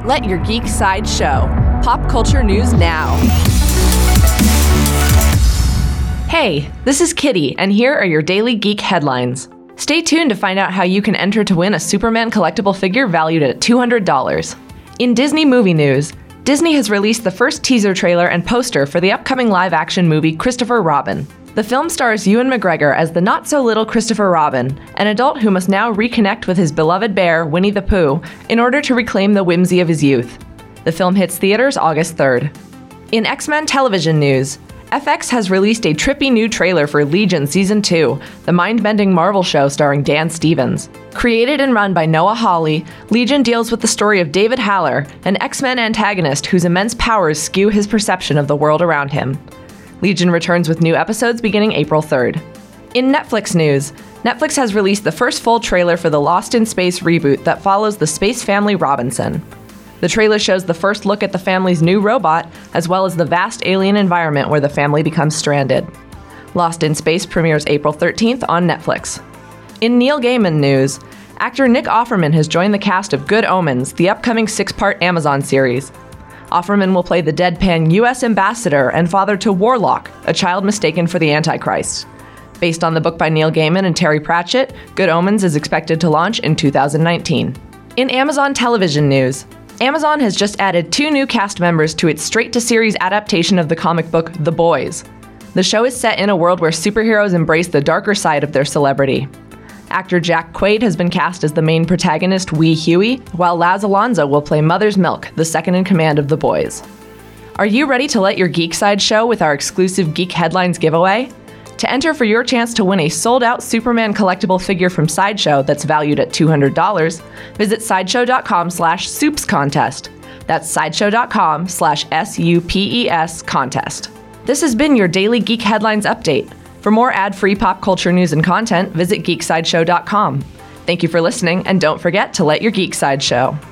Let your geek side show. Pop culture news now. Hey, this is Kitty, and here are your daily geek headlines. Stay tuned to find out how you can enter to win a Superman collectible figure valued at $200. In Disney movie news, Disney has released the first teaser trailer and poster for the upcoming live-action movie Christopher Robin. The film stars Ewan McGregor as the not-so-little Christopher Robin, an adult who must now reconnect with his beloved bear, Winnie the Pooh, in order to reclaim the whimsy of his youth. The film hits theaters August 3rd. In X-Men television news, FX has released a trippy new trailer for Legion Season 2, the mind-bending Marvel show starring Dan Stevens. Created and run by Noah Hawley, Legion deals with the story of David Haller, an X-Men antagonist whose immense powers skew his perception of the world around him. Legion returns with new episodes beginning April 3rd. In Netflix news, Netflix has released the first full trailer for the Lost in Space reboot that follows the space family Robinson. The trailer shows the first look at the family's new robot, as well as the vast alien environment where the family becomes stranded. Lost in Space premieres April 13th on Netflix. In Neil Gaiman news, actor Nick Offerman has joined the cast of Good Omens, the upcoming 6-part Amazon series. Offerman will play the deadpan U.S. ambassador and father to Warlock, a child mistaken for the Antichrist. Based on the book by Neil Gaiman and Terry Pratchett, Good Omens is expected to launch in 2019. In Amazon television news, Amazon has just added 2 new cast members to its straight-to-series adaptation of the comic book The Boys. The show is set in a world where superheroes embrace the darker side of their celebrity. Actor Jack Quaid has been cast as the main protagonist, Wee Huey, while Laz Alonso will play Mother's Milk, the second-in-command of The Boys. Are you ready to let your geek side show with our exclusive Geek Headlines giveaway? To enter for your chance to win a sold-out Superman collectible figure from Sideshow that's valued at $200, visit sideshow.com/soupscontest. That's sideshow.com/SUPES contest. This has been your daily Geek Headlines update. For more ad-free pop culture news and content, visit geeksideshow.com. Thank you for listening, and don't forget to let your geek side show.